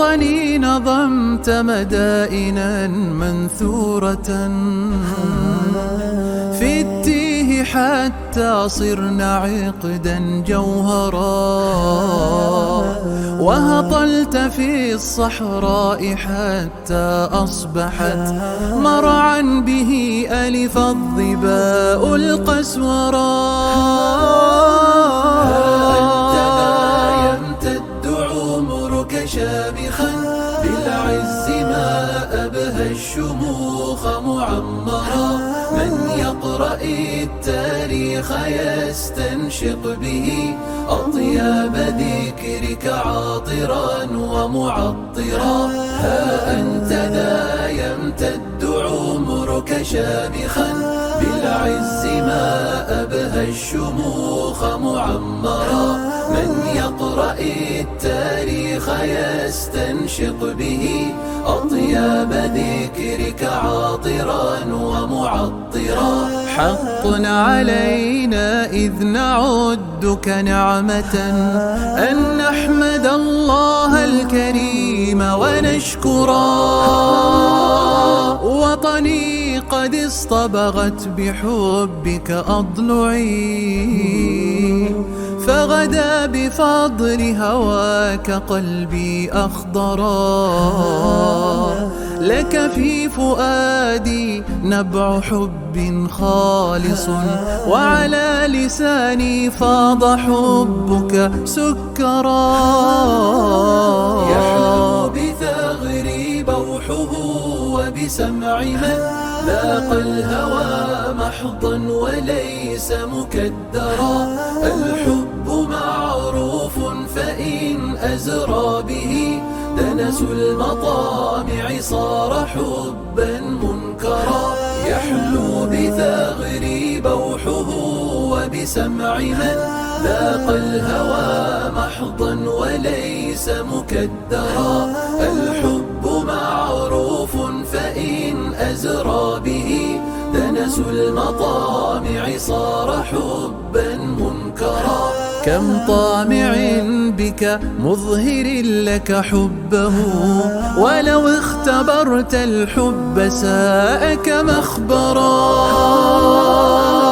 وطني نظمت مدائنا منثورة في التيه حتى صرنا عقدا جوهرا، وهطلت في الصحراء حتى أصبحت مرعا به ألف الظباء القسورا. شامخا بالعز ما أبهى الشموخ معمرا، من يقرأ التاريخ يستنشق به أطياب ذكرك عاطرا ومعطرا. ها أنت ذا يمتد عمرك شامخا بالعز ما أبهى الشموخ معمرا، من يقرأ التاريخ يستنشق به أطياب ذكرك عاطرا ومعطرا. حق علينا إذ نعدك نعمة أن نحمد الله الكريم ونشكرا. وطني قد اصطبغت بحبك أضلعي، فغدا بفضل هواك قلبي أخضرا. لك في فؤادي نبع حب خالص، وعلى لساني فاض حبك سكرا. يحلو بثغري بوحه وبسمع من ذاق الهوى محضا وليس مكدرا. الحب معروف فإن أزرى به دنس المطامع صار حبا منكرا. يحلو بثغري بوحه وبسمع من ذاق الهوى محضا وليس مكدرا. الحب معروف فإن أزرى به دنس المطامع صار حبا منكرا. كم طامع بك مظهر لك حبه، ولو اختبرت الحب ساءك مخبرا.